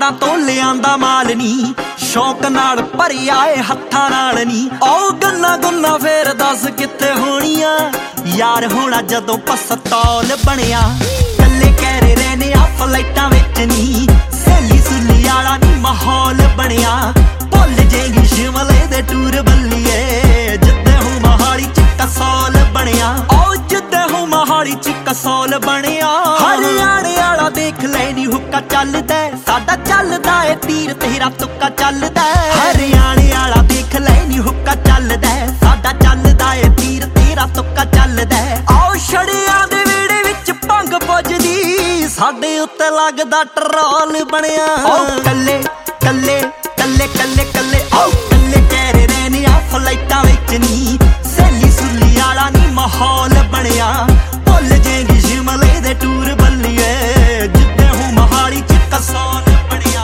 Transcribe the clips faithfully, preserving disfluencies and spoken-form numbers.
ਬਾਹਰਾਂ ਤੋਂ ਲਿਆਂਦਾ ਮਾਲ ਨੀ, ਸ਼ੌਕ ਨਾਲ ਭਰਿਆ ਏ ਹੱਥਾਂ ਨਾਲ ਨੀ। ਉਹ ਗੰਨਾ ਗੁੰਨਾ ਫੇਰ ਦੱਸ ਕਿੱਥੇ ਹੋਣੀਆਂ, ਯਾਰ ਹੋਣਾ ਜਦੋਂ ਪਸਤੌਲ ਬਣਿਆ। ਕੱਲੇ ਕਹਿਰੇ ਰਹਿਨੇ ਆ ਫਲਾਈਟਾਂ ਵਿੱਚ ਨੀ, ਸਹੇਲੀ ਸੁਲੀ ਵਾਲਾ ਨੀ ਮਾਹੌਲ ਬਣਿਆ। ਭੁੱਲ ਜੇਗੀ ਸ਼ਿਮਲੇ ਦੇ ਟੂਰ ਬੱਲੀਏ, ਜਿੱਦੇ ਹੂੰ ਮੋਹਾਲੀ ਚ ਕਸੌਲ ਬਣਿਆ। ਉਹ ਜਿੱਦੇ ਹੂੰ ਮੋਹਾਲੀ ਚ ਕਸੌਲ ਬਣਿਆ। ਹਰਿਆਣੇ ਵਾਲਾ ਦੇਖ ਲੈ ਨੀ ਹੁੱਕਾ ਚੱਲਦਾ, ਸਾਡਾ ਚੱਲਦਾ ਏ ਤੀਰ ਤੇਰਾ ਤੁੱਕਾ ਚੱਲਦਾ। ਹਰਿਆਣੇ ਵਾਲਾ ਦੇਖ ਲੈ ਨੀ ਹੁੱਕਾ ਚੱਲਦਾ, ਸਾਡਾ ਚੱਲਦਾ ਏ ਤੀਰ ਤੇਰਾ ਤੁੱਕਾ ਚੱਲਦਾ। ਆਓ ਛੜਿਆਂ ਦੇ ਵਿਹੜੇ ਵਿੱਚ ਭੰਗ ਪੁੱਜਦੀ, ਸਾਡੇ ਉੱਤੇ ਲੱਗਦਾ ਟਰੋਲ ਬਣਿਆ। ਉਹ ਕੱਲੇ ਕੱਲੇ ਕੱਲੇ ਕੱਲੇ ਕੱਲੇ ਆਓ ਕੱਲੇ ਕਹਿਰੇ ਰਹਿਨੇ ਆ ਫਲਾਈਟਾਂ ਵਿੱਚ ਨੀ, ਸਹੇਲੀ ਸੁਲੀ ਵਾਲਾ ਨੀ ਮਾਹੌਲ ਬਣਿਆ। ਭੁੱਲ ਜੇਗੀ ਸ਼ਿਮਲੇ ਦੇ ਟੂਰ ਬੱਲੀਏ, ਜਿੱਦੇ ਹੂੰ ਮੋਹਾਲੀ ਚ ਕਸੌਲ ਬਣਿਆ।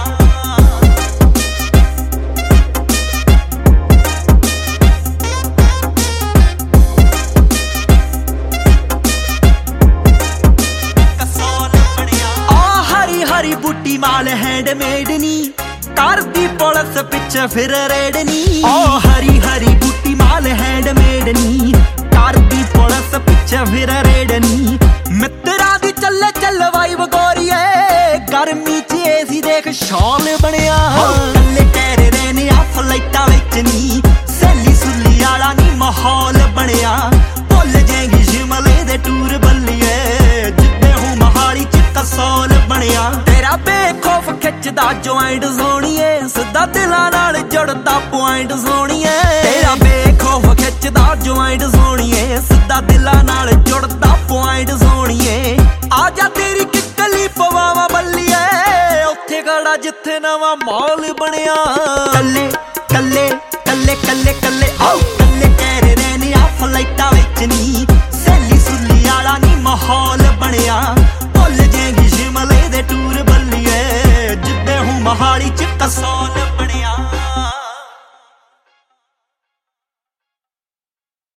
ਕਸੌਲ ਬਣਿਆ। ਆ ਹਰੀ ਹਰੀ ਬੂਟੀ ਮਾਲ ਹੈਂਡਮੇਡ ਨੀ, ਕਰਦੀ ਪੁਲਿਸ ਪਿੱਛੇ ਫਿਰ ਰੇਡ ਨੀ। ਓ ਹਰੀ ਹਰੀ ਬੂਟੀ ਮਾਲ ਹੈਂਡਮੇਡ ਨੀ, ਕਰਦੀ ਪੁਲਿਸ ਪਿੱਛੇ ਫਿਰ ਰੇਡ ਨੀ। ਮਿੱਤਰਾਂ ਦੀ ਚੱਲੇ ਚੱਲ ਵਾਈਬ ਗੋਰੀਏ, ਗਰਮੀ ਚ ਏਸੀ ਦੇਖ ਸ਼ੌਲ ਬਣਿਆ। ਕੱਲੇ ਕਹਿਰੇ ਰਹਿਨੇ ਆ ਫਲਾਈਟਾਂ ਵਿੱਚ ਨੀ, ਸਹੇਲੀ ਸੁਲੀ ਵਾਲਾ ਨੀ ਮਾਹੌਲ ਬਣਿਆ। ਭੁੱਲ ਜੇਗੀ ਸ਼ਿਮਲੇ ਦੇ ਟੂਰ ਬੱਲੀਏ, ਜਿੱਦੇ ਹੂੰ ਮੋਹਾਲੀ ਚ ਕਸੌਲ ਬਣਿਆ। ਤੇਰਾ ਬੇਖੌਫ ਖਿੱਚਦਾ ਜੁਆਇੰਟ ਸੋਹਣੀਏ, ਸਿੱਧਾ ਦਿਲਾਂ ਨਾਲ ਜੁੜਦਾ ਪੁਆਇੰਟ ਸੋਹਣੀਏ। ਤੇਰਾ ਬੇਖੌਫ ਖਿੱਚਦਾ ਜੁਆਇੰਟ ਸੋਹਣੀਏ, ਸਿੱਧਾ ਦਿਲਾਂ ਨਾਲ ਜੁੜਦਾ ਪੁਆਇੰਟ ਸੋਹਣੀਏ। ਆ ਜਾ ਤੇਰੀ ਕਿੱਕਲੀ ਪਵਾਵਾ ਬੱਲੀਏ, ਉੱਥੇ ਖੜਾ ਜਿੱਥੇ ਨਵਾਂ ਮਾਹੌਲ ਬਣਿਆ। ਕੱਲੇ ਕੱਲੇ ਕੱਲੇ ਕੱਲੇ ਕੱਲੇ ਆਓ ਕੱਲੇ ਕਹਿਰੇ ਰਹਿਨੇ ਆ ਫਲਾਈਟਾਂ ਵਿੱਚ ਨੀ, ਸਹੇਲੀ ਸੁਲੀ ਵਾਲਾ ਨੀ ਮਾਹੌਲ ਬਣਿਆ। ਭੁੱਲ ਜੇਗੀ ਸ਼ਿਮਲੇ